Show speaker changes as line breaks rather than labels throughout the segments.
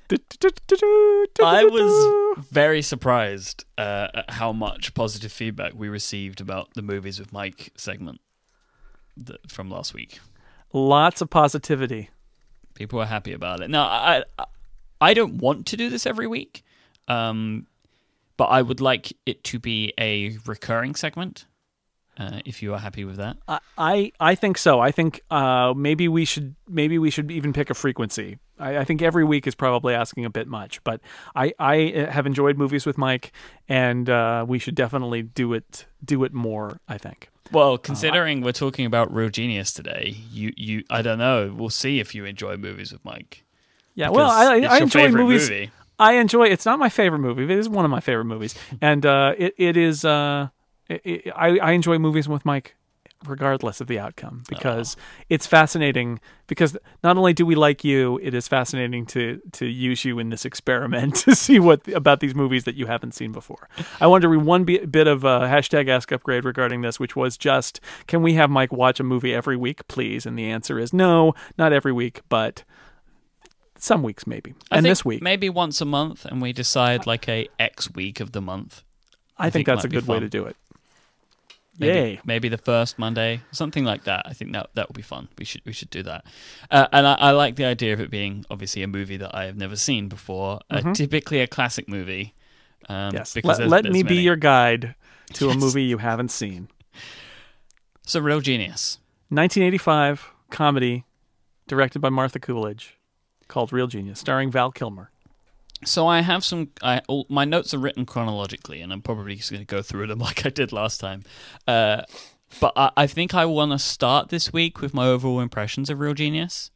I was very surprised at how much positive feedback we received about the Movies with Mike segment from last week.
Lots of positivity.
People are happy about it. Now, I don't want to do this every week, but I would like it to be a recurring segment. If you are happy with that,
I think so. I think maybe we should even pick a frequency. I think every week is probably asking a bit much, but I have enjoyed Movies with Mike, and we should definitely do it more, I think.
Well, considering we're talking about Real Genius today, you I don't know. We'll see if you enjoy Movies with Mike.
Yeah, well, I enjoy movies.
Movie.
I enjoy. It's not my favorite movie. It is one of my favorite movies, and it is. I enjoy Movies with Mike regardless of the outcome because it's fascinating. Because not only do we like you, it is fascinating to use you in this experiment to see what about these movies that you haven't seen before. I wanted to read one bit of hashtag Ask Upgrade regarding this, which was just, can we have Mike watch a movie every week, please? And the answer is no, not every week, but some weeks maybe. And this week,
maybe once a month, and we decide like a X week of the month.
I think that's a good way to do it.
Maybe the first Monday, something like that. I think that would be fun. We should do that. And I like the idea of it being obviously a movie that I have never seen before. Typically a classic movie.
Yes. Let me be your guide to a movie you haven't seen.
So, Real Genius,
1985 comedy, directed by Martha Coolidge, called Real Genius, starring Val Kilmer.
So I have my notes are written chronologically, and I'm probably just going to go through them like I did last time. But I think I want to start this week with my overall impressions of Real Genius.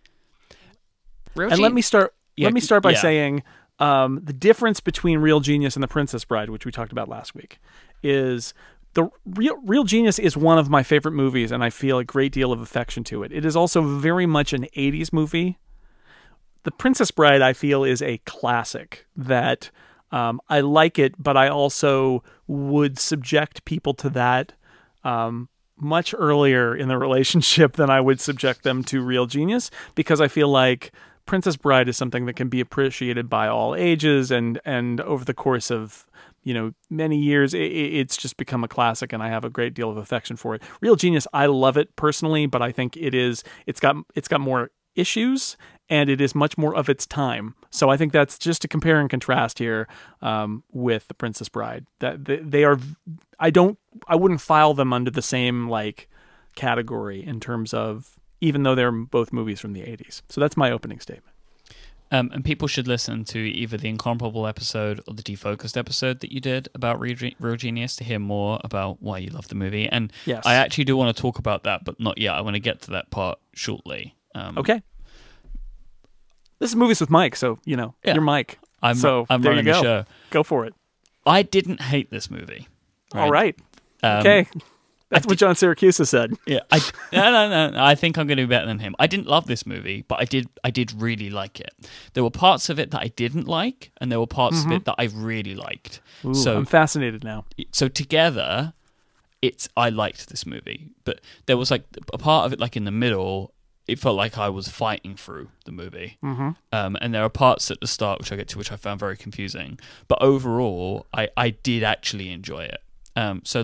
Let me start by saying the difference between Real Genius and The Princess Bride, which we talked about last week, is the Real Genius is one of my favorite movies, and I feel a great deal of affection to it. It is also very much an 80s movie. The Princess Bride, I feel, is a classic that I like it, but I also would subject people to that much earlier in the relationship than I would subject them to Real Genius, because I feel like Princess Bride is something that can be appreciated by all ages, and over the course of many years, it's just become a classic, and I have a great deal of affection for it. Real Genius, I love it personally, but I think it's got more issues, and it is much more of its time. So I think that's just to compare and contrast here with The Princess Bride. That they are, I wouldn't file them under the same category in terms of, even though they're both movies from the 80s. So that's my opening statement.
And people should listen to either the Incomparable episode or the Defocused episode that you did about Real Genius to hear more about why you love the movie. And
yes.
I actually do want to talk about that, but not yet. I want to get to that part shortly.
Okay. This is Movies with Mike, so you're Mike.
I'm
there
running
you go.
the show.
Go for it.
I didn't hate this movie.
All right. Okay. That's what John Syracuse said.
Yeah. No. I think I'm going to be better than him. I didn't love this movie, but I did really like it. There were parts of it that I didn't like, and there were parts of it that I really liked.
Ooh, so I'm fascinated now.
So together, I liked this movie, but there was a part of it in the middle. It felt like I was fighting through the movie. And there are parts at the start, which I get to, which I found very confusing. But overall, I did actually enjoy it. So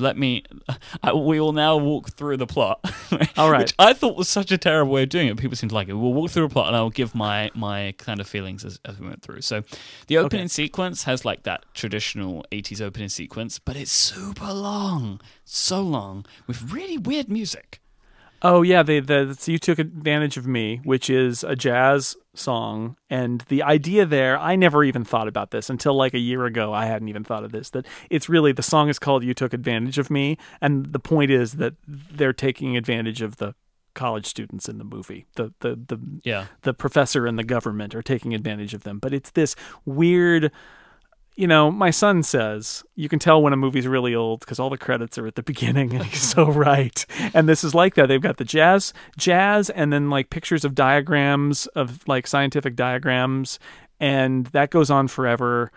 we will now walk through the plot.
All right.
Which I thought was such a terrible way of doing it. People seem to like it. We'll walk through the plot, and I'll give my kind of feelings as we went through. So the opening sequence has that traditional 80s opening sequence, but it's super long. So long, with really weird music.
Oh, yeah, You Took Advantage of Me, which is a jazz song. And the idea there, I never even thought about this until a year ago. I hadn't even thought of this, that it's really, the song is called You Took Advantage of Me. And the point is that they're taking advantage of the college students in the movie. The professor and the government are taking advantage of them. But it's this weird... my son says you can tell when a movie's really old because all the credits are at the beginning, and he's so right. And this is like that. They've got the jazz, and then pictures of diagrams of scientific diagrams, and that goes on forever.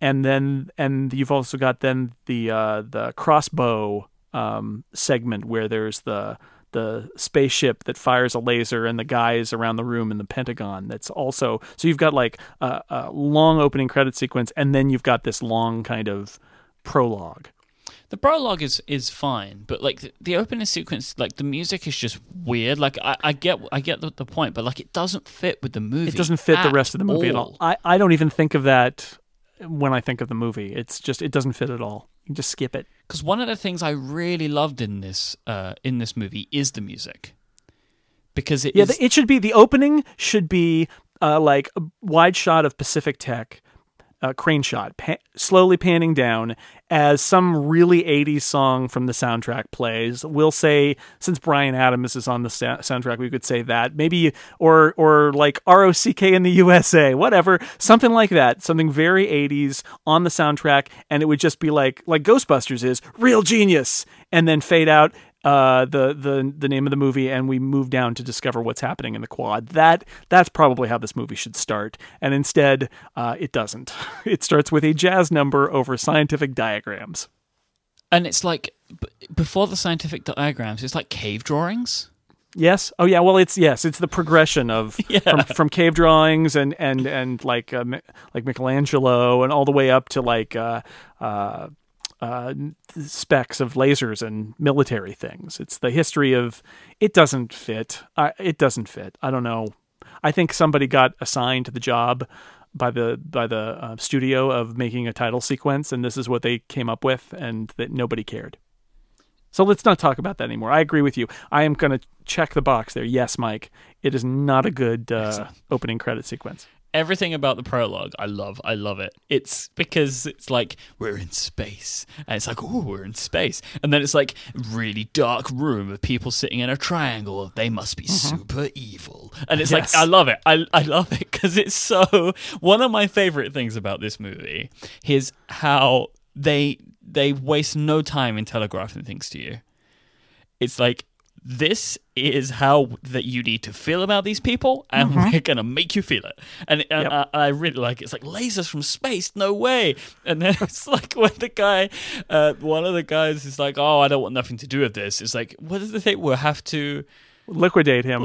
And you've also got then the crossbow segment where there's the the spaceship that fires a laser and the guys around the room in the Pentagon. That's also, so you've got like a long opening credit sequence, and then you've got this long kind of prologue.
The prologue is fine, but like the opening sequence, like the music is just weird. Like I get the point, but like it doesn't fit with the movie.
It doesn't fit the rest of the movie at all. I don't even think of that when I think of the movie. It's just, it doesn't fit at all. You can just skip it.
Because one of the things I really loved in this movie is the music. Because
it should be, the opening should be like a wide shot of Pacific Tech, crane shot, slowly panning down as some really 80s song from the soundtrack plays. We'll say, since Bryan Adams is on the soundtrack, we could say that. Maybe, or like ROCK in the USA, whatever, something like that. Something very 80s on the soundtrack, and it would just be like Ghostbusters is, Real Genius, and then fade out the name of the movie, and we move down to discover what's happening in the quad. That's probably how this movie should start, and instead it doesn't. It starts with a jazz number over scientific diagrams,
and it's like before the scientific diagrams, it's like cave drawings.
Yes. Oh yeah. Well, it's the progression of from cave drawings and like Michelangelo, and all the way up to like specs of lasers and military things. It's the history of, it doesn't fit. It doesn't fit. I don't know. I think somebody got assigned to the job by the studio of making a title sequence, and this is what they came up with, and that nobody cared. So let's not talk about that anymore. I agree with you. I am going to check the box there. Yes, Mike, it is not a good opening credit sequence.
Everything about the prologue, I love it. It's because it's like, we're in space. And it's like, oh, we're in space. And then it's like, really dark room of people sitting in a triangle. They must be super evil. And it's like, I love it. I love it because it's so... One of my favorite things about this movie is how they waste no time in telegraphing things to you. It's like, this is how that you need to feel about these people, and we're going to make you feel it. And I really like it. It's like, lasers from space, no way. And then it's like when the guy, one of the guys is like, oh, I don't want nothing to do with this. It's like, what does they think? We'll have to...
Liquidate him.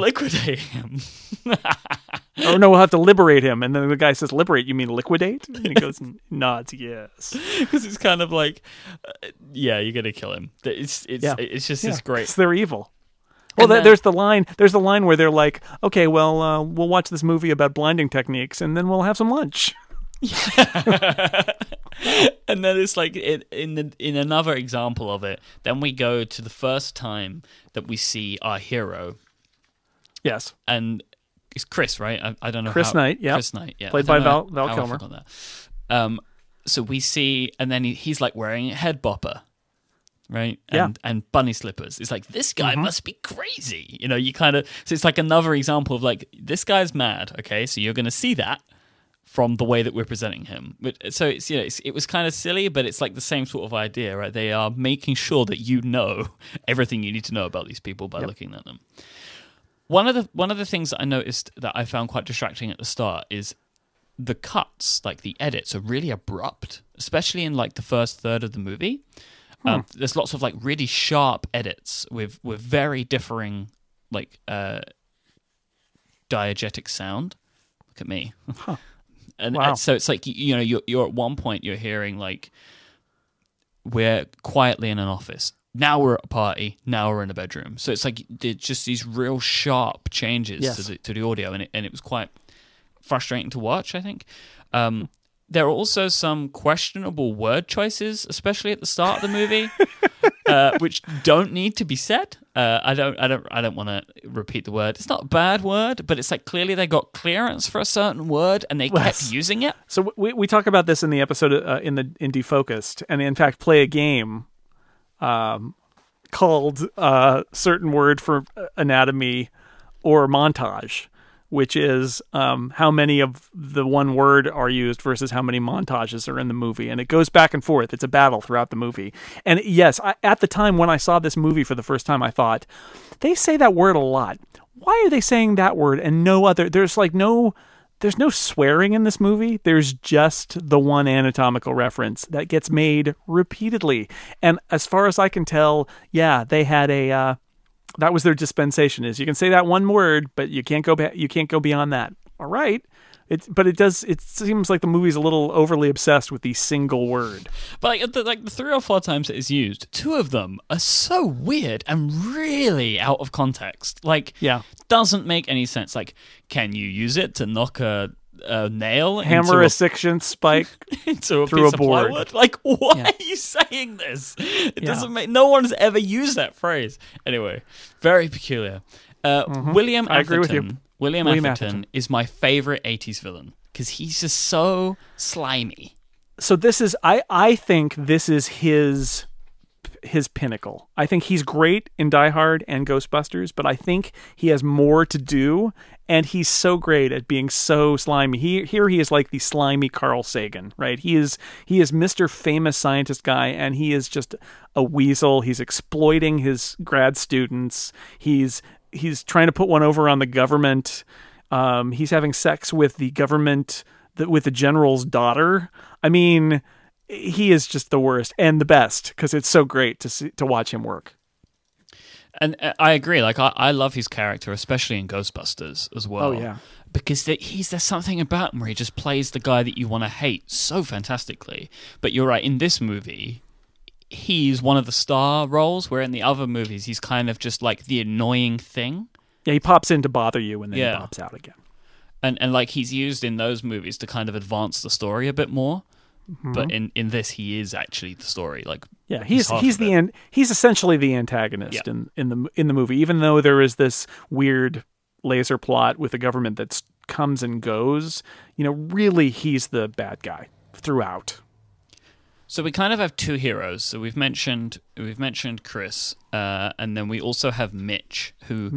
Or no, we'll have to liberate him. And then the guy says, liberate, you mean liquidate? And he goes, nods, yes.
Because it's kind of like, you're going to kill him. It's just this great...
They're evil. Well, there's the line where they're like, okay, well, we'll watch this movie about blinding techniques, and then we'll have some lunch.
And then it's like, in another example of it, then we go to the first time that we see our hero.
Yes.
And it's Chris, right? I don't know.
Chris Knight, yeah.
Chris Knight, yeah.
Played by Val Kilmer.
So we see, and then he's like wearing a head bopper. Right? And bunny slippers. It's like, this guy must be crazy. You know, so it's like another example of like, this guy's mad. Okay. So you're going to see that from the way that we're presenting him. So it's, it was kind of silly, but it's like the same sort of idea, right? They are making sure that you know everything you need to know about these people by looking at them. One of the things that I noticed that I found quite distracting at the start is the cuts, like the edits are really abrupt, especially in like the first third of the movie. There's lots of like really sharp edits with very differing like diegetic sound. Look at me. And so it's like, you're at one point you're hearing like, we're quietly in an office. Now we're at a party. Now we're in a bedroom. So it's like just these real sharp changes to the audio, and it was quite frustrating to watch, I think. There are also some questionable word choices, especially at the start of the movie, which don't need to be said. I don't want to repeat the word. It's not a bad word, but it's like clearly they got clearance for a certain word and they kept using it.
So we talk about this in the episode in Defocused, and in fact play a game called certain word for anatomy or montage, which is how many of the one word are used versus how many montages are in the movie. And it goes back and forth. It's a battle throughout the movie. And yes, at the time when I saw this movie for the first time, I thought, they say that word a lot. Why are they saying that word and no other? There's no swearing in this movie. There's just the one anatomical reference that gets made repeatedly. And as far as I can tell, they had That was their dispensation. Is you can say that one word, but you can't go you can't go beyond that. All right. It seems like the movie's a little overly obsessed with the single word.
But the 3 or 4 times it is used, 2 of them are so weird and really out of context. Like, doesn't make any sense. Like, can you use it to knock a nail,
hammer a section spike
into a
through
piece
a
of
board?
Plywood? Like, why are you saying this? It doesn't make. No one's ever used that phrase. Anyway, very peculiar. William Atherton.
I agree with you.
William Atherton is my favorite 80s villain because he's just so slimy.
So this is, I think this is his pinnacle. I think he's great in Die Hard and Ghostbusters, but I think he has more to do, and he's so great at being so slimy. Here he is like the slimy Carl Sagan, right? He is Mr. Famous Scientist Guy, and he is just a weasel. He's exploiting his grad students. He's trying to put one over on the government. He's having sex with the government, with the general's daughter. I mean, he is just the worst and the best because it's so great to watch him work.
And I agree. Like I love his character, especially in Ghostbusters as well.
Oh yeah,
because there's something about him where he just plays the guy that you want to hate so fantastically. But you're right. In this movie, he's one of the star roles, where in the other movies he's kind of just like the annoying thing.
Yeah, he pops in to bother you and then he pops out again. And
like he's used in those movies to kind of advance the story a bit more. Mm-hmm. But in this he is actually the story. Like
he's essentially the antagonist in the movie, even though there is this weird laser plot with a government that comes and goes. Really he's the bad guy throughout.
So we kind of have 2 heroes. So we've mentioned Chris, and then we also have Mitch, who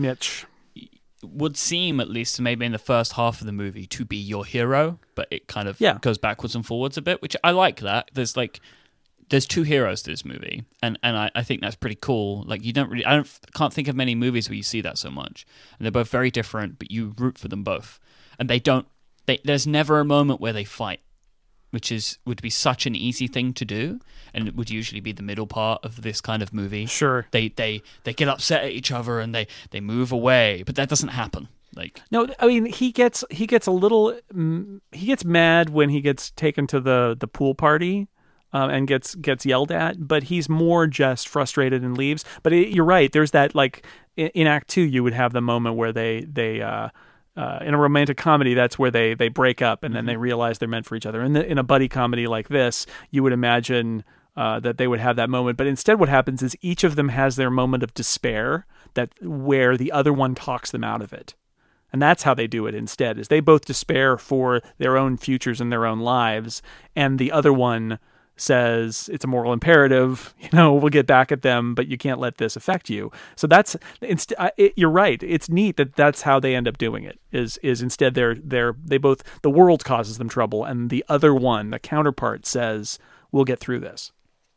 would seem, at least maybe in the first half of the movie, to be your hero, but it kind of goes backwards and forwards a bit, which I like that. There's 2 heroes to this movie, and I think that's pretty cool. Like can't think of many movies where you see that so much, and they're both very different, but you root for them both, and there's never a moment where they fight, which would be such an easy thing to do, and it would usually be the middle part of this kind of movie.
Sure.
They get upset at each other and they move away, but that doesn't happen. Like,
no, I mean he gets a little he gets mad when he gets taken to the pool party and gets yelled at, but he's more just frustrated and leaves. But you're right, there's that, like in Act 2 you would have the moment where they in a romantic comedy, that's where they break up and then they realize they're meant for each other. In a buddy comedy like this, you would imagine that they would have that moment. But instead what happens is each of them has their moment of despair where the other one talks them out of it. And that's how they do it instead, is they both despair for their own futures and their own lives. And the other one says it's a moral imperative, we'll get back at them, but you can't let this affect you. So you're right. It's neat that's how they end up doing it, is instead they both, the world causes them trouble, and the other one, the counterpart, says we'll get through this.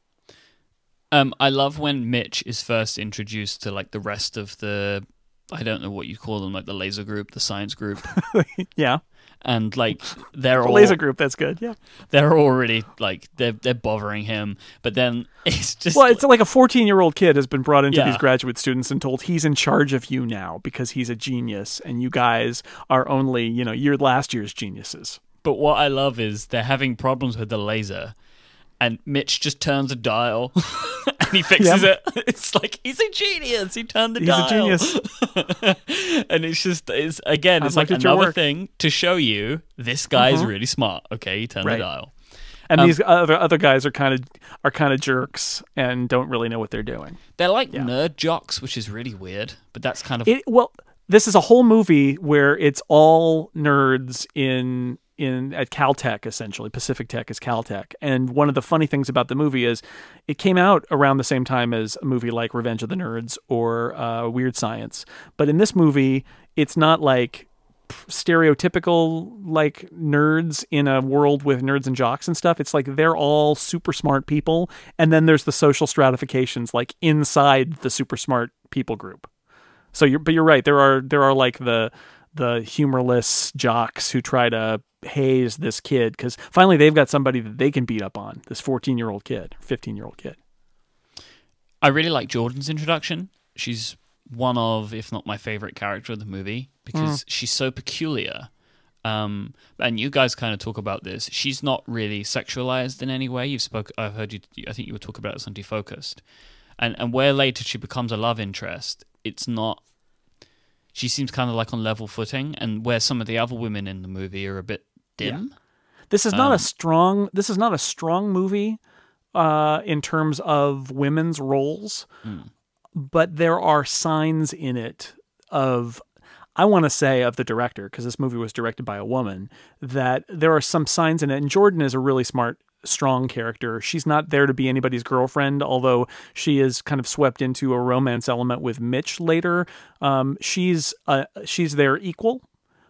I love when Mitch is first introduced to like the rest of the, I don't know what you call them, like the laser group, the science group.
Yeah.
And like they're all
laser group, that's good. Yeah,
they're already like they're bothering him, but then it's just
it's like a 14-year-old kid has been brought into these graduate students and told he's in charge of you now because he's a genius, and you guys are only you're last year's geniuses.
But what I love is they're having problems with the laser, and Mitch just turns a dial and he fixes it. It's like he's a genius. He turned the dial.
He's a genius.
And it's like another thing to show you this guy is really smart. Okay, he turned the dial.
And these other guys are kind of jerks and don't really know what they're doing.
They're like nerd jocks, which is really weird. But that's kind of
this is a whole movie where it's all nerds at Caltech, essentially. Pacific Tech is Caltech. And one of the funny things about the movie is it came out around the same time as a movie like Revenge of the Nerds or Weird Science. But in this movie, it's not like stereotypical like nerds in a world with nerds and jocks and stuff. It's like they're all super smart people, and then there's the social stratifications like inside the super smart people group. So you're right, there are like the humorless jocks who try to haze this kid because finally they've got somebody that they can beat up on, this 14-year-old kid, 15-year-old kid.
I really like Jordan's introduction. She's one of, if not my favorite character of the movie, because she's so peculiar. And you guys kind of talk about this. She's not really sexualized in any way. I've heard you. I think you were talking about this on Defocused, and where later she becomes a love interest. It's not. She seems kind of like on level footing, and where some of the other women in the movie are a bit dim.
Yeah. This is not a strong. This is not a strong movie in terms of women's roles, but there are signs in it of. I want to say of the director, because this movie was directed by a woman, that there are some signs in it. And Jordan is a really smart, strong character. She's not there to be anybody's girlfriend, although she is kind of swept into a romance element with Mitch later. She's their equal.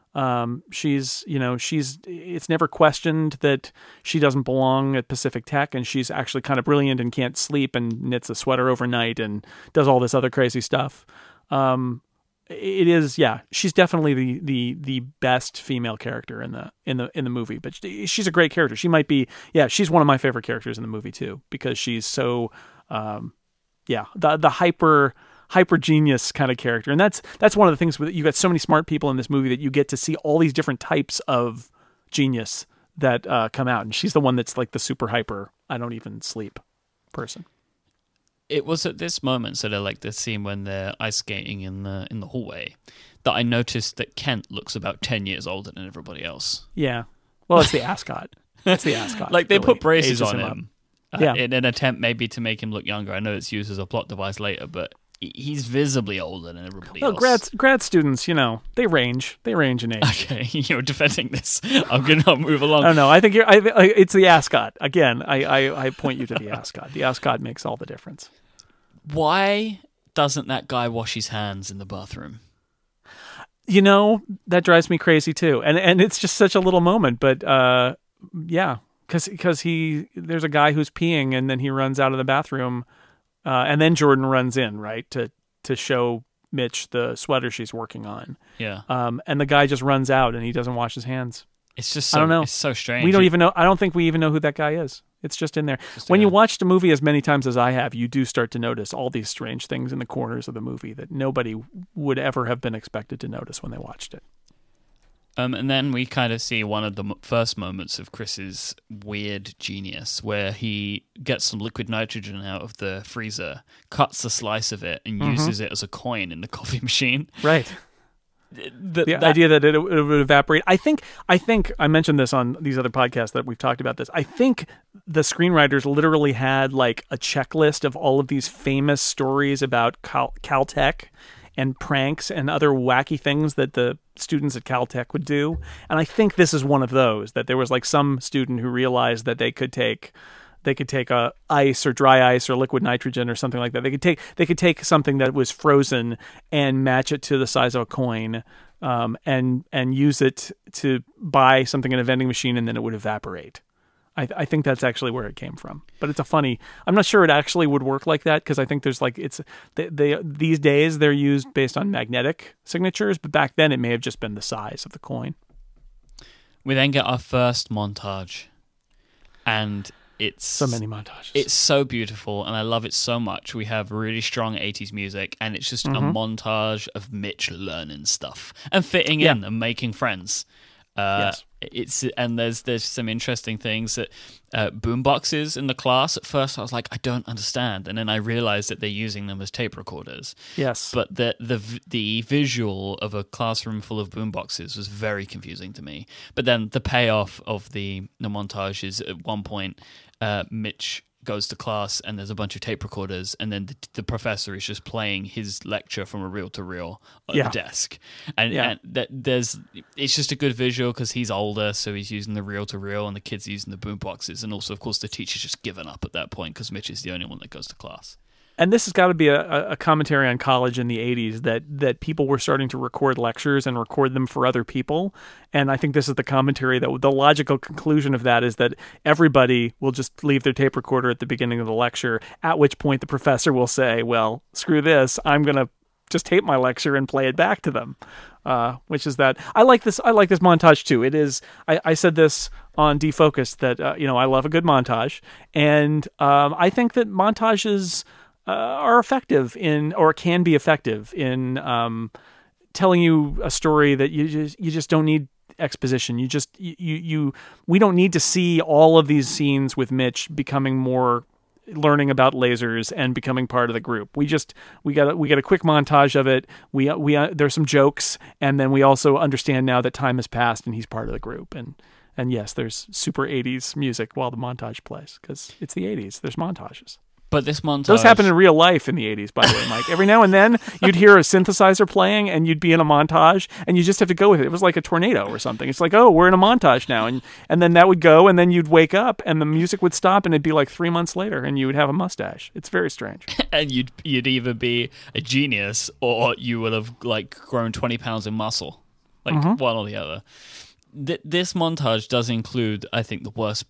It's never questioned that she doesn't belong at Pacific Tech, and she's actually kind of brilliant and can't sleep and knits a sweater overnight and does all this other crazy stuff. It is, she's definitely the best female character in the movie, but she's a great character. She might be, she's one of my favorite characters in the movie too, because she's so, the hyper genius kind of character. And that's one of the things with, you got so many smart people in this movie that you get to see all these different types of genius that come out. And she's the one that's like the super hyper, I don't even sleep person.
It was at this moment, sort of like the scene when they're ice skating in the hallway, that I noticed that Kent looks about 10 years older than everybody else.
Yeah. Well, it's the ascot. It's the ascot.
Like, they put braces on
him
him in an attempt maybe to make him look younger. I know it's used as a plot device later, but he's visibly older than everybody else.
Grad students, they range in age.
Okay, you're defending this. I'm gonna move along.
I don't know. I think it's the ascot. Again, I point you to the ascot. The ascot makes all the difference.
Why doesn't that guy wash his hands in the bathroom?
That drives me crazy too. And it's just such a little moment, but because there's a guy who's peeing and then he runs out of the bathroom. And then Jordan runs in, right, to show Mitch the sweater she's working on.
Yeah.
And the guy just runs out and he doesn't wash his hands.
It's just I
don't know.
It's so strange.
We don't even know. I don't think we even know who that guy is. It's just in there. When you watch the movie as many times as I have, you do start to notice all these strange things in the corners of the movie that nobody would ever have been expected to notice when they watched it.
And then we kind of see one of the first moments of Chris's weird genius, where he gets some liquid nitrogen out of the freezer, cuts a slice of it, and uses it as a coin in the coffee machine.
Right. The idea that it would evaporate. I think I mentioned this on these other podcasts that we've talked about this. I think the screenwriters literally had like a checklist of all of these famous stories about Caltech and pranks and other wacky things that the students at Caltech would do. And I think this is one of those, that there was like some student who realized that they could take a ice or dry ice or liquid nitrogen or something like that. They could take something that was frozen and match it to the size of a coin, and use it to buy something in a vending machine, and then it would evaporate. I think that's actually where it came from. But it's I'm not sure it actually would work like that, because I think there's like, these days they're used based on magnetic signatures, but back then it may have just been the size of the coin.
We then get our first montage, and it's
so many montages.
It's so beautiful, and I love it so much. We have really strong 80s music, and it's just a montage of Mitch learning stuff and fitting in and making friends.
Yes.
There's some interesting things that boomboxes in the class. At first, I was like, I don't understand, and then I realized that they're using them as tape recorders.
Yes,
but the visual of a classroom full of boomboxes was very confusing to me. But then the payoff of the montage is at one point, Mitch goes to class and there's a bunch of tape recorders, and then the professor is just playing his lecture from a reel-to-reel on the desk, and it's just a good visual because he's older, so he's using the reel-to-reel and the kids using the boom boxes, and also of course the teacher's just given up at that point because Mitch is the only one that goes to class.
And this has got to be a commentary on college in the 80s, that people were starting to record lectures and record them for other people. And I think this is the commentary that the logical conclusion of that is that everybody will just leave their tape recorder at the beginning of the lecture, at which point the professor will say, well, screw this, I'm going to just tape my lecture and play it back to them. Which is that I like this montage too. It is, I said this on Defocused that, I love a good montage. And I think that montages are effective in, or can be effective in, telling you a story that you just don't need exposition. We don't need to see all of these scenes with Mitch becoming more, learning about lasers and becoming part of the group. We got a quick montage of it. There's some jokes, and then we also understand now that time has passed and he's part of the group. And yes, there's super 80s music while the montage plays, because it's the 80s. There's montages.
But this montage...
Those happen in real life in the 80s, by the way, Mike. Every now and then, you'd hear a synthesizer playing, and you'd be in a montage, and you just have to go with it. It was like a tornado or something. It's like, oh, we're in a montage now. And then that would go, and then you'd wake up, and the music would stop, and it'd be like 3 months later, and you would have a mustache. It's very strange.
And you'd either be a genius, or you would have like grown 20 pounds in muscle. Like one or the other. This montage does include, I think, the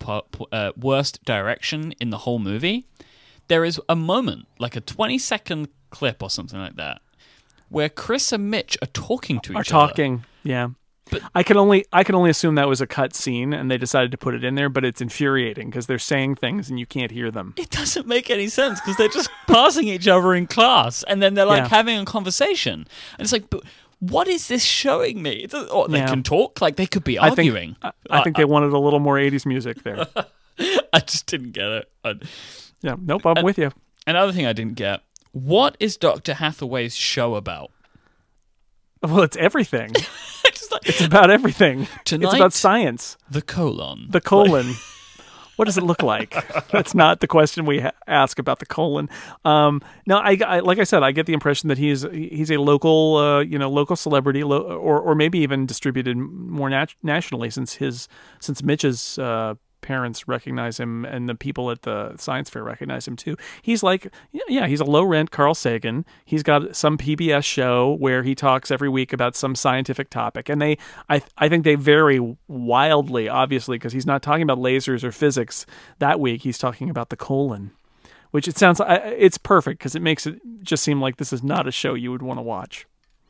worst direction in the whole movie. There is a moment, like a 20-second clip or something like that, where Chris and Mitch are talking to each other.
Yeah. But I can only assume that was a cut scene, and they decided to put it in there. But it's infuriating because they're saying things and you can't hear them.
It doesn't make any sense because they're just passing each other in class, and then they're like having a conversation, and it's like, but what is this showing me? They can talk, like they could be arguing.
I think they wanted a little more 80s music there.
I just didn't get it.
Yeah, nope, I'm with you.
Another thing I didn't get, what is Dr. Hathaway's show about?
Well, it's everything. It's about everything.
Tonight,
it's about science.
The colon.
The colon. What does it look like? That's not the question we ask about the colon. No, I like I said, I get the impression that he's a local, local celebrity, or maybe even distributed more nationally, since Mitch's parents recognize him and the people at the science fair recognize him too. He's like, he's a low rent Carl Sagan. He's got some PBS show where he talks every week about some scientific topic, and I think they vary wildly, obviously, because he's not talking about lasers or physics that week. He's talking about the colon, which it sounds it's perfect because it makes it just seem like this is not a show you would want to watch.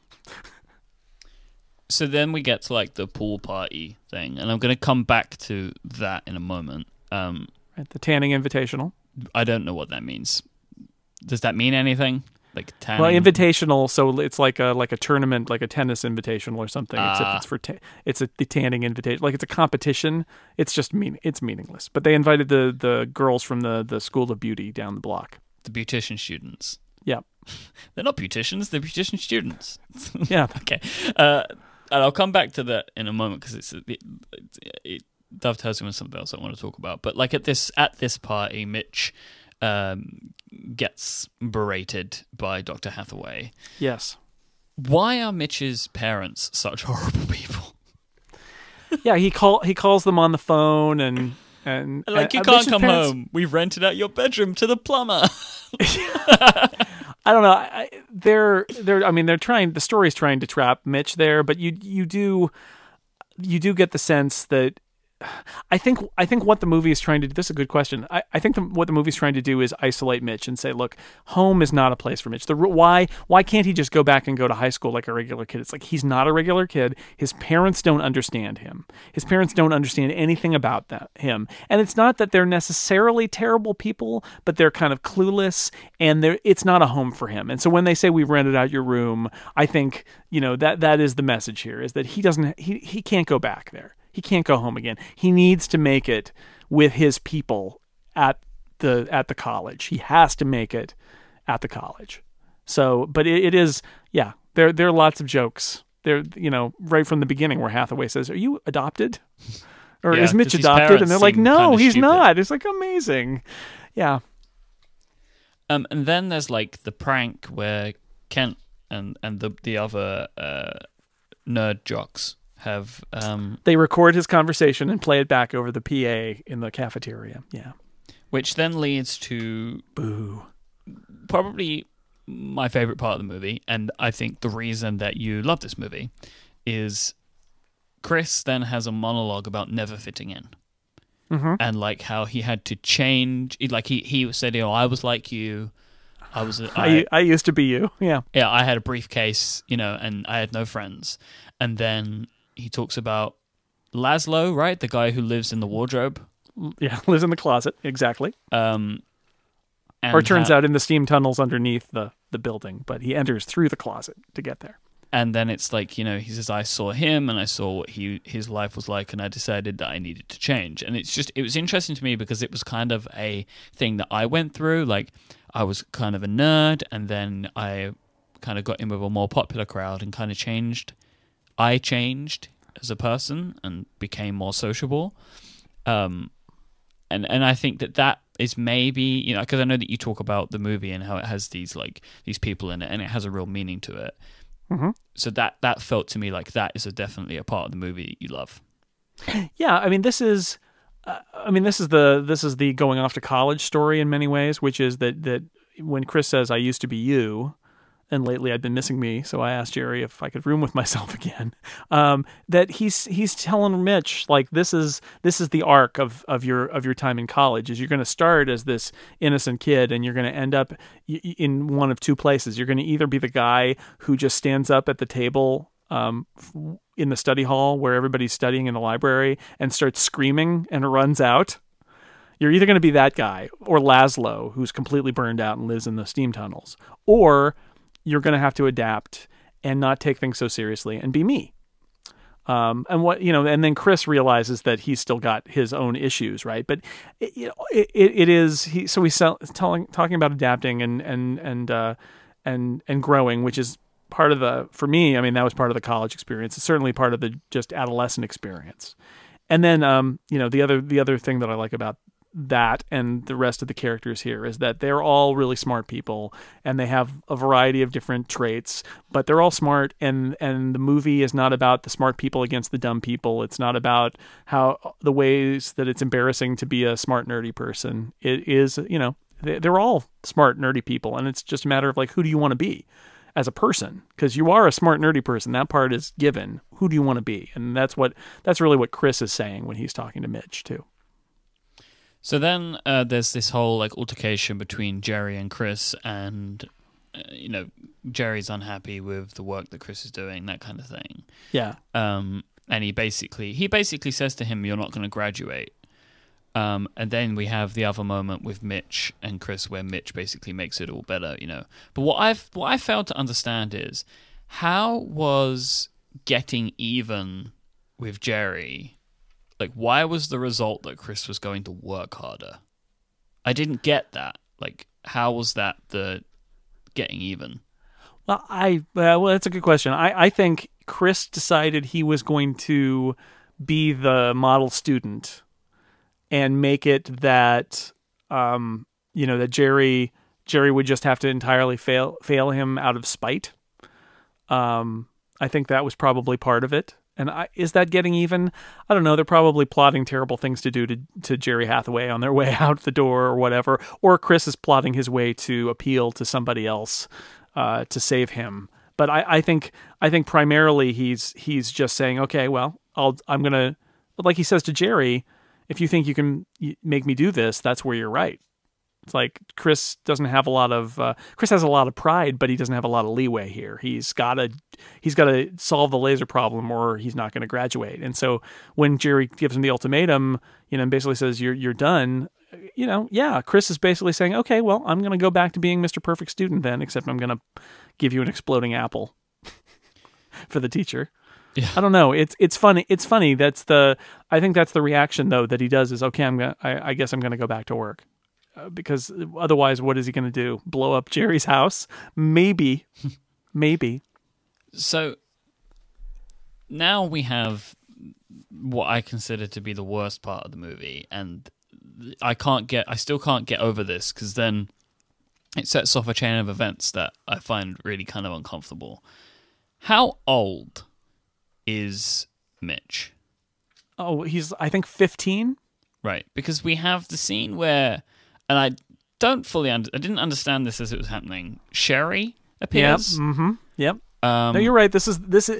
So then we get to like the pool party thing, and I'm going to come back to that in a moment.
The tanning invitational.
I don't know what that means. Does that mean anything? Like tanning?
Well, invitational, so it's like a tournament, like a tennis invitational or something. Except it's the tanning invitation. Like it's a competition. It's just it's meaningless. But they invited the girls from the School of Beauty down the block.
The beautician students.
Yeah.
They're not beauticians. They're beautician students.
Yeah.
Okay. And I'll come back to that in a moment because it dovetails with something else I want to talk about. But like at this party, Mitch gets berated by Dr. Hathaway.
Yes.
Why are Mitch's parents such horrible people?
Yeah, he calls them on the phone and
like, you can't come home. We've rented out your bedroom to the plumber.
I don't know. They're trying. The story's trying to trap Mitch there, but you do get the sense that I think what the movie is trying to do. This is a good question. I think what the movie's trying to do is isolate Mitch and say, look, home is not a place for Mitch. Why can't he just go back and go to high school like a regular kid? It's like he's not a regular kid. His parents don't understand him. His parents don't understand anything about him. And it's not that they're necessarily terrible people, but they're kind of clueless, and it's not a home for him. And so when they say we've rented out your room, I think that is the message here, is that he can't go back there. He can't go home again. He needs to make it with his people at the college. He has to make it at the college. So, but it is, yeah, there are lots of jokes there, right from the beginning where Hathaway says, "Are you adopted? Or is Mitch adopted?" And they're like, "No, he's not." It's like amazing. Yeah.
And then there's like the prank where Kent and the other nerd jocks have
they record his conversation and play it back over the PA in the cafeteria. Yeah.
Which then leads to probably my favorite part of the movie, and I think the reason that you love this movie, is Chris then has a monologue about never fitting in. Mm-hmm. And like how he had to change, like he said, I was like you. I
used to be you. Yeah.
Yeah, I had a briefcase, and I had no friends. And then he talks about Laszlo, right? The guy who lives in the wardrobe.
Yeah, lives in the closet. Exactly. or turns out in the steam tunnels underneath the building, but he enters through the closet to get there.
And then it's like, he says, I saw him and I saw what his life was like, and I decided that I needed to change. And it was interesting to me because it was kind of a thing that I went through. Like, I was kind of a nerd, and then I kind of got in with a more popular crowd and kind of changed. I changed as a person and became more sociable. And I think that is maybe, because I know that you talk about the movie and how it has these people in it, and it has a real meaning to it.
Mm-hmm.
So that felt to me like that is definitely a part of the movie you love.
Yeah, I mean, this is the going off to college story in many ways, which is that when Chris says, "I used to be you, and lately I've been missing me," so I asked Jerry if I could room with myself again. That he's telling Mitch, like, this is the arc of your time in college. Is you're going to start as this innocent kid, and you're going to end up in one of two places. You're going to either be the guy who just stands up at the table in the study hall where everybody's studying in the library and starts screaming and runs out. You're either going to be that guy, or Laszlo, who's completely burned out and lives in the steam tunnels, or you're going to have to adapt and not take things so seriously and be me. And then Chris realizes that he's still got his own issues, right? But he's talking about adapting and growing, which is part of for me, I mean, that was part of the college experience. It's certainly part of the just adolescent experience. And then, the other thing that I like about that and the rest of the characters here is that they're all really smart people, and they have a variety of different traits, but they're all smart, and the movie is not about the smart people against the dumb people. It's not about how the ways that it's embarrassing to be a smart, nerdy person. It is, they're all smart, nerdy people, and it's just a matter of, like, who do you want to be as a person? Because you are a smart, nerdy person. That part is given. Who do you want to be? And that's really what Chris is saying when he's talking to Mitch too.
So then there's this whole altercation between Jerry and Chris, and Jerry's unhappy with the work that Chris is doing, that kind of thing.
Yeah.
And he basically says to him, "You're not going to graduate." And then we have the other moment with Mitch and Chris, where Mitch basically makes it all better, But what I failed to understand is, how was getting even with Jerry? Like, why was the result that Chris was going to work harder? I didn't get that. Like, how was that the getting even?
Well, that's a good question. I think Chris decided he was going to be the model student and make it that, that Jerry would just have to entirely fail him out of spite. I think that was probably part of it. And is that getting even? I don't know. They're probably plotting terrible things to do to Jerry Hathaway on their way out the door or whatever. Or Chris is plotting his way to appeal to somebody else to save him. But I think primarily he's just saying, okay, well, I'm gonna, like he says to Jerry, if you think you can make me do this, that's where you're right. It's like Chris doesn't have a lot of Chris has a lot of pride, but he doesn't have a lot of leeway here. He's got to solve the laser problem, or he's not going to graduate. And so when Jerry gives him the ultimatum, and basically says you're done, Chris is basically saying, okay, well, I'm going to go back to being Mr. Perfect Student then, except I'm going to give you an exploding apple for the teacher. Yeah. I don't know. It's funny. It's funny. I think that's the reaction though that he does is, okay, I guess I'm going to go back to work. Because otherwise, what is he going to do? Blow up Jerry's house? Maybe.
So now we have what I consider to be the worst part of the movie, and I still can't get over this, because then it sets off a chain of events that I find really kind of uncomfortable. How old is Mitch?
Oh, he's, I think, 15.
Right, because we have the scene where, and I don't fully I didn't understand this as it was happening. Sherry appears.
Yep. Mm-hmm. Yep. No, you're right. This.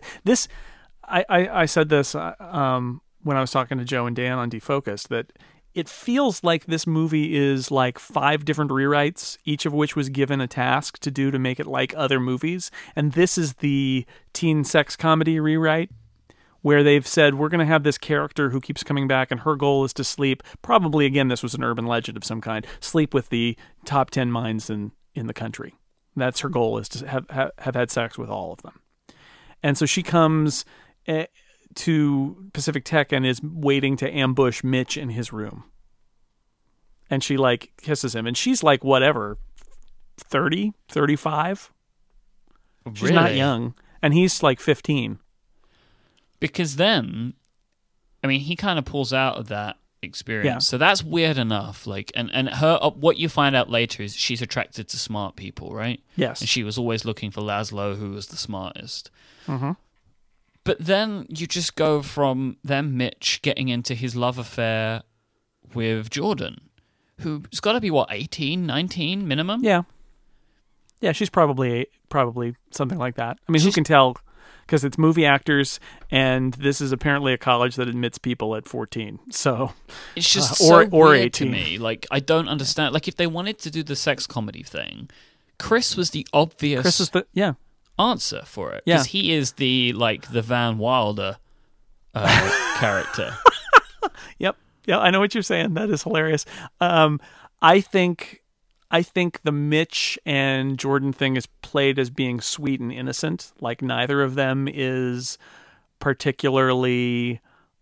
I said this when I was talking to Joe and Dan on Defocused, that it feels like this movie is like 5 different rewrites, each of which was given a task to do to make it like other movies. And this is the teen sex comedy rewrite, where they've said, we're going to have this character who keeps coming back, and her goal is to sleep. Probably, again, this was an urban legend of some kind. Sleep with the top 10 minds in the country. That's her goal, is to have had sex with all of them. And so she comes to Pacific Tech and is waiting to ambush Mitch in his room. And she, like, kisses him. And she's, like, whatever, 30, 35? She's not young. And he's, like, 15.
Because then, I mean, he kind of pulls out of that experience.
Yeah.
So that's weird enough. Like, and her, what you find out later is she's attracted to smart people, right?
Yes.
And she was always looking for Laszlo, who was the smartest.
Mm-hmm.
But then you just go from them, Mitch, getting into his love affair with Jordan, who's got to be, 18, 19 minimum?
Yeah. Yeah, she's probably something like that. I mean, who can tell? Because it's movie actors, and this is apparently a college that admits people at 14. So
it's just
or
weird
18
to me. Like, I don't understand. Like, if they wanted to do the sex comedy thing, Chris was the obvious answer for it, because he is the Van Wilder character.
Yep. Yeah, I know what you're saying. That is hilarious. I think the Mitch and Jordan thing is played as being sweet and innocent. Like, neither of them is particularly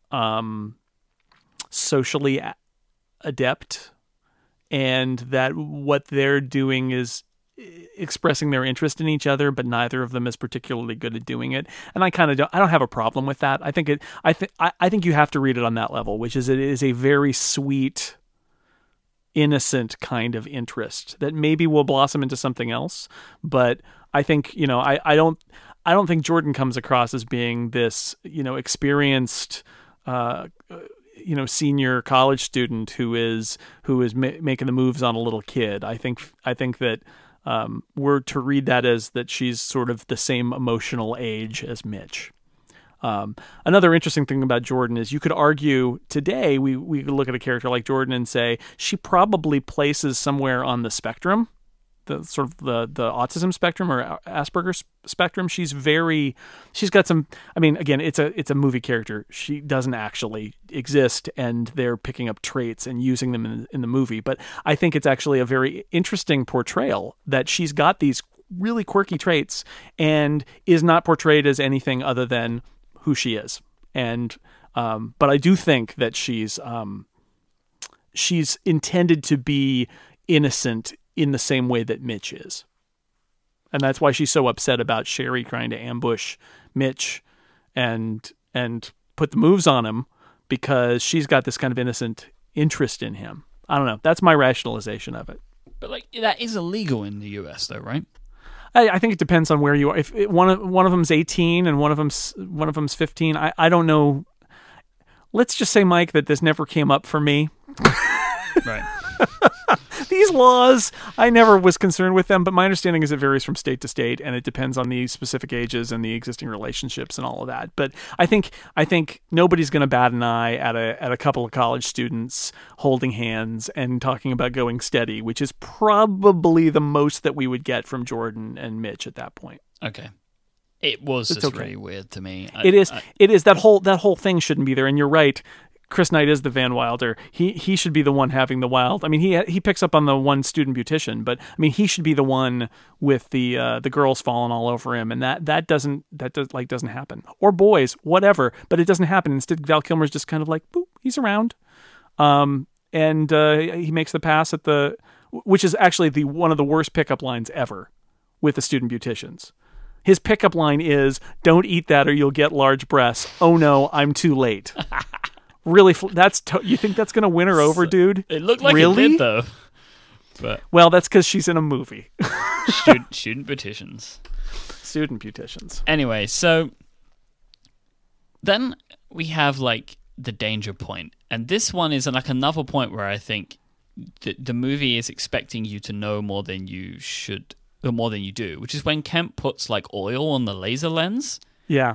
socially adept, and that what they're doing is expressing their interest in each other, but neither of them is particularly good at doing it. And I don't have a problem with that. I think you have to read it on that level, which is, it is a very sweet, innocent kind of interest that maybe will blossom into something else. But I think, I don't think Jordan comes across as being this, experienced, senior college student who is making the moves on a little kid. I think that we're to read that as that she's sort of the same emotional age as Mitch. Another interesting thing about Jordan is, you could argue today, we could look at a character like Jordan and say she probably places somewhere on the spectrum, the sort of the autism spectrum or Asperger's spectrum. She's got some, I mean, again, it's a movie character. She doesn't actually exist, and they're picking up traits and using them in the movie. But I think it's actually a very interesting portrayal that she's got these really quirky traits and is not portrayed as anything other than who she is. And but I do think that she's intended to be innocent in the same way that Mitch is. And that's why she's so upset about Sherry trying to ambush Mitch and put the moves on him, because she's got this kind of innocent interest in him. I don't know. That's my rationalization of it.
But that is illegal in the US though, right?
I think it depends on where you are. If one of them's 18 and one of them's 15, I don't know. Let's just say, Mike, that this never came up for me.
Right.
These laws, I never was concerned with them, but my understanding is it varies from state to state, and it depends on the specific ages and the existing relationships and all of that. But I think nobody's going to bat an eye at a couple of college students holding hands and talking about going steady, which is probably the most that we would get from Jordan and Mitch at that point.
Okay. It was just really weird to me.
It is that whole thing shouldn't be there, and you're right. Chris Knight is the Van Wilder. He should be the one having the wild. I mean, he picks up on the one student beautician, but I mean, he should be the one with the girls falling all over him, and that doesn't happen. Or boys, whatever, but it doesn't happen. Instead, Val Kilmer's just kind of like, boop, he's around, and he makes the pass at which is actually one of the worst pickup lines ever with the student beauticians. His pickup line is, "Don't eat that or you'll get large breasts. Oh no, I'm too late." Really, you think that's going to win her over, dude?
It looked like it did, though. But
well, that's because she's in a movie.
Student beauticians.
Student beauticians.
Anyway, so then we have the danger point, and this one is another point where I think the movie is expecting you to know more than you should, or more than you do, which is when Kemp puts oil on the laser lens.
Yeah.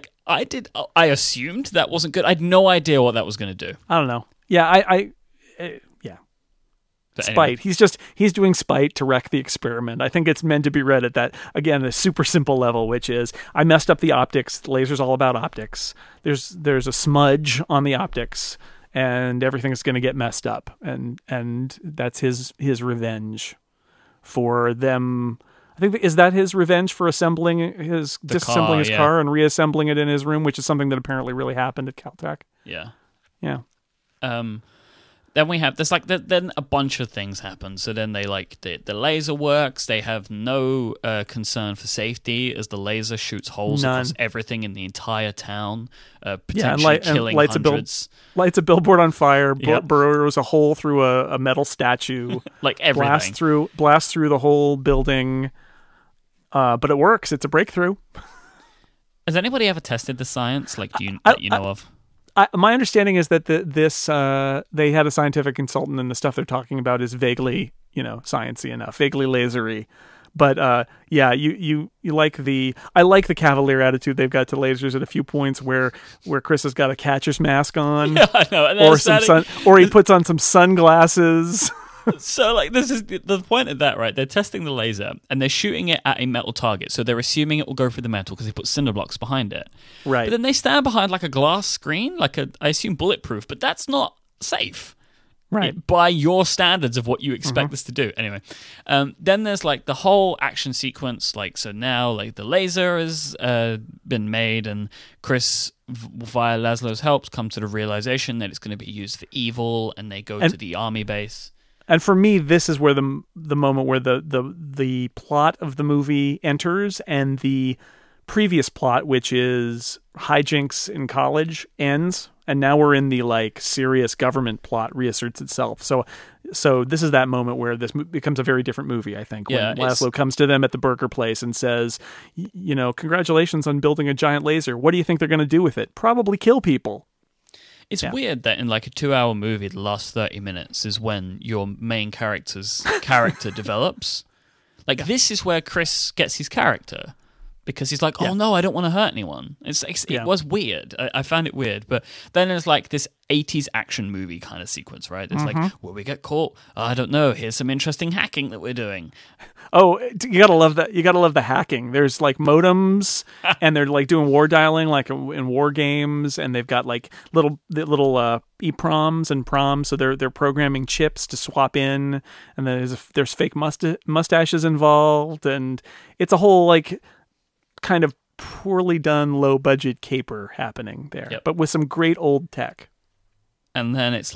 I assumed that wasn't good. I had no idea what that was going to do.
I don't know. Yeah,
But
Spite.
anyway.
He's doing spite to wreck the experiment. I think it's meant to be read at that, again, a super simple level, which is I messed up the optics. The laser's all about optics. There's a smudge on the optics, and everything's going to get messed up, and that's his revenge for them. I think is that his revenge for disassembling his car and reassembling it in his room, which is something that apparently really happened at Caltech.
Yeah.
Yeah.
Then we have then a bunch of things happen. So then they the laser works. They have no concern for safety as the laser shoots holes across everything in the entire town, potentially killing hundreds.
Lights a billboard on fire. Burrows a hole through a metal statue.
Like everything.
Blast through the whole building. But it works. It's a breakthrough.
Has anybody ever tested the science? Like, do you know of?
My understanding is that they had a scientific consultant, and the stuff they're talking about is vaguely, sciencey enough, vaguely lasery. But you like I like the cavalier attitude they've got to lasers at a few points where Chris has got a catcher's mask on,
yeah, I know,
or he puts on some sunglasses.
So, this is the point of that, right? They're testing the laser, and they're shooting it at a metal target. So they're assuming it will go through the metal because they put cinder blocks behind it.
Right.
But then they stand behind a glass screen, I assume bulletproof, but that's not safe.
Right.
By your standards of what you expect this to do. Anyway, then there's the whole action sequence. So now the laser has been made, and Chris, via Laszlo's help, comes to the realization that it's going to be used for evil, and they go to the army base.
And for me, this is where the moment where the plot of the movie enters, and the previous plot, which is hijinks in college, ends, and now we're in the serious government plot reasserts itself. So this is that moment where this becomes a very different movie, I think, when Laszlo comes to them at the burger place and says, congratulations on building a giant laser. What do you think they're going to do with it? Probably kill people.
It's weird that in a 2-hour movie, the last 30 minutes is when your main character's character develops. This is where Chris gets his character, because he's oh no, I don't want to hurt anyone. It was weird. I found it weird. But then there's this 80s action movie kind of sequence, right? It's will we get caught? I don't know. Here's some interesting hacking that we're doing.
Oh, you gotta love that. You gotta love the hacking. There's modems, and they're doing war dialing in war games, and they've got little EPROMs and PROMs, so they're programming chips to swap in, and there's fake mustaches involved, and it's a whole kind of poorly done low budget caper happening there, but with some great old tech.
And then it's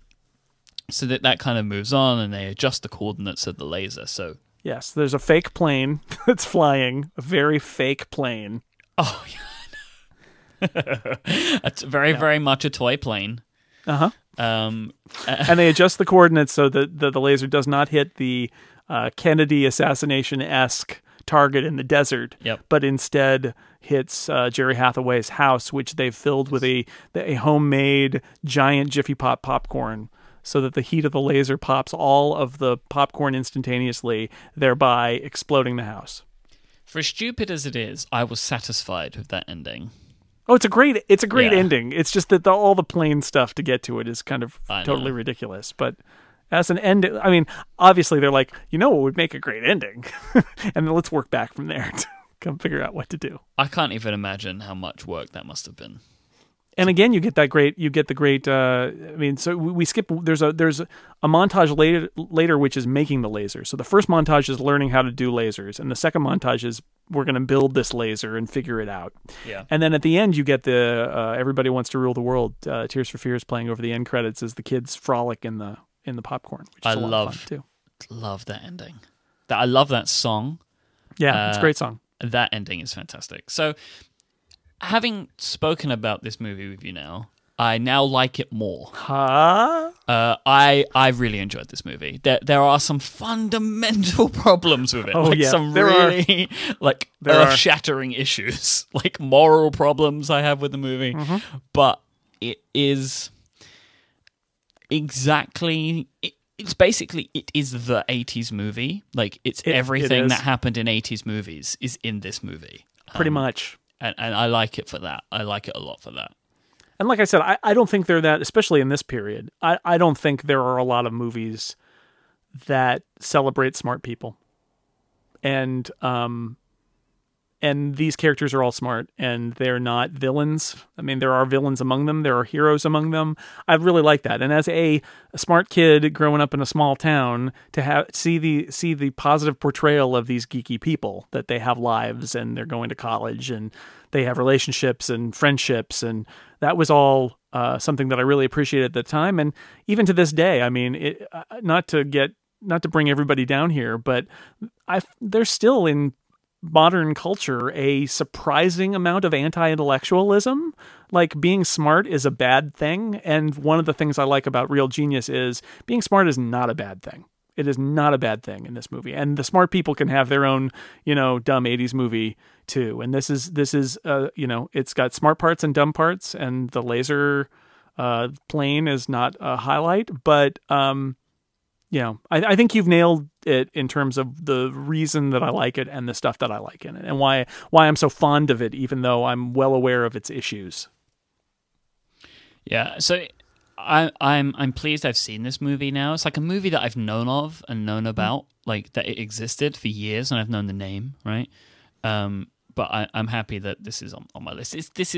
so that kind of moves on, and they adjust the coordinates of the laser. So
yes, there's a fake plane that's flying, a very fake plane.
Oh, yeah. It's very much a toy plane.
Uh-huh. And they adjust the coordinates so that the laser does not hit the Kennedy assassination-esque target in the desert, but instead hits Jerry Hathaway's house, which they've filled with a homemade giant Jiffy Pop popcorn, so that the heat of the laser pops all of the popcorn instantaneously, thereby exploding the house.
For as stupid as it is, I was satisfied with that ending.
Oh, it's a great ending. It's just that all the plane stuff to get to it is kind of totally ridiculous. But as an ending, I mean, obviously they're what would make a great ending, and then let's work back from there to come figure out what to do.
I can't even imagine how much work that must have been.
And again, you get the great. So we skip. There's a montage later, which is making the laser. So the first montage is learning how to do lasers, and the second montage is we're going to build this laser and figure it out.
Yeah.
And then at the end, you get the Everybody Wants to Rule the World. Tears for Fears playing over the end credits as the kids frolic in the popcorn, which is a lot of fun too.
Love that ending. I love that song.
Yeah, it's a great song.
That ending is fantastic. So, having spoken about this movie with you now, I now like it more.
Huh?
I really enjoyed this movie. There are some fundamental problems with it. Some really earth-shattering issues, moral problems I have with the movie. Mm-hmm. But it is exactly. It's basically it is the 80s movie. Everything that happened in 80s movies is in this movie.
Pretty much.
And I like it for that. I like it a lot for that.
And like I said, I don't think they're that, especially in this period. I don't think there are a lot of movies that celebrates smart people. And these characters are all smart, and they're not villains. I mean, there are villains among them. There are heroes among them. I really like that. And as a smart kid growing up in a small town, to see the positive portrayal of these geeky people, that they have lives and they're going to college and they have relationships and friendships, and that was all something that I really appreciated at the time. And even to this day, I mean, not to bring everybody down here, but there's still in modern culture a surprising amount of anti-intellectualism. Like, being smart is a bad thing, and one of the things I like about Real Genius is being smart is not a bad thing. It is not a bad thing in this movie, and the smart people can have their own, dumb 80s movie too. And this is it's got smart parts and dumb parts, and the laser plane is not a highlight, but I think you've nailed it in terms of the reason that I like it and the stuff that I like in it, and why I'm so fond of it, even though I'm well aware of its issues.
Yeah, so I'm pleased I've seen this movie now. It's like a movie that I've known of and known about, like that it existed for years, and I've known the name, right? But I'm happy that this is on my list. This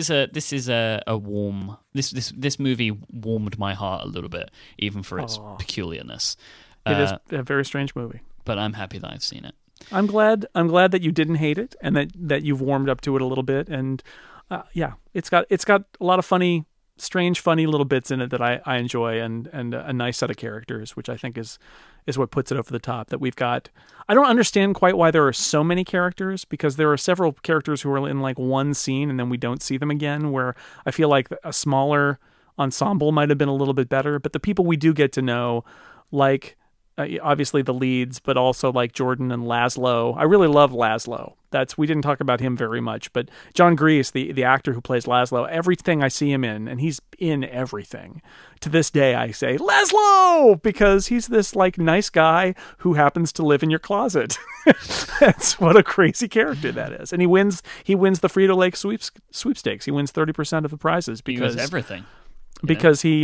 movie warmed my heart a little bit, even for its peculiarness.
It is a very strange movie,
but I'm happy that I've seen it.
I'm glad that you didn't hate it, and that you've warmed up to it a little bit. And it's got a lot of funny little bits in it that I enjoy, and a nice set of characters, which I think is what puts it over the top. That we've got. I don't understand quite why there are so many characters, because there are several characters who are in like one scene and then we don't see them again, where I feel like a smaller ensemble might have been a little bit better. But the people we do get to know, like obviously the leads, but also like Jordan and Laszlo. I really love Laszlo. We didn't talk about him very much, but John Grease, the actor who plays Laszlo, everything I see him in, and he's in everything. To this day, I say Laszlo, because he's this like nice guy who happens to live in your closet. That's what a crazy character that is. And he wins the Frito-Lay sweepstakes. He wins 30% of the prizes because
he wins everything.
Because he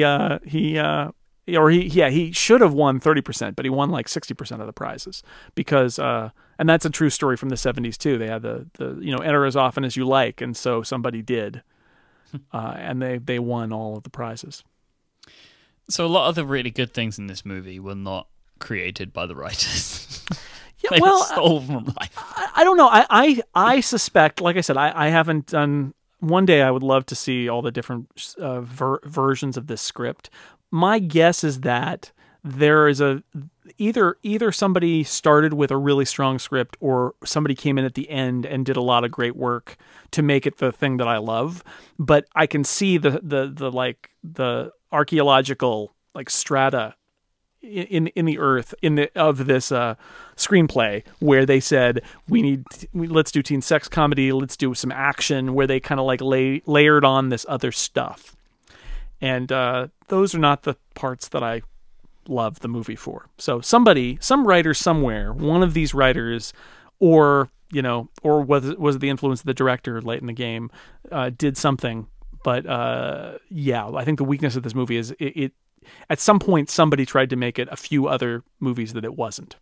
should have won 30%, but he won like 60% of the prizes because, and that's a true story from the 70s too. They had the enter as often as you like. And so somebody did, and they won all of the prizes.
So a lot of the really good things in this movie were not created by the writers.
Yeah,
they stole from life.
I don't know. I suspect, like I said, I haven't done. One day I would love to see all the different versions of this script. My guess is that there is either somebody started with a really strong script, or somebody came in at the end and did a lot of great work to make it the thing that I love. But I can see the archaeological like strata in the earth of this screenplay, where they said let's do teen sex comedy, let's do some action, where they kind of like layered on this other stuff. And those are not the parts that I love the movie for. So some writer somewhere, one of these writers, or was the influence of the director late in the game, did something. But I think the weakness of this movie is it at some point somebody tried to make it a few other movies that it wasn't.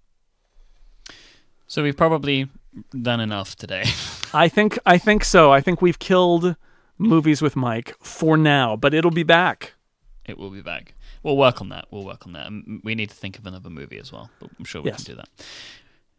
So we've probably done enough today.
I think so. I think we've killed Movies with Mike for now, but it'll be back.
It will be back. We'll work on that. And we need to think of another movie as well, but I'm sure we can do that.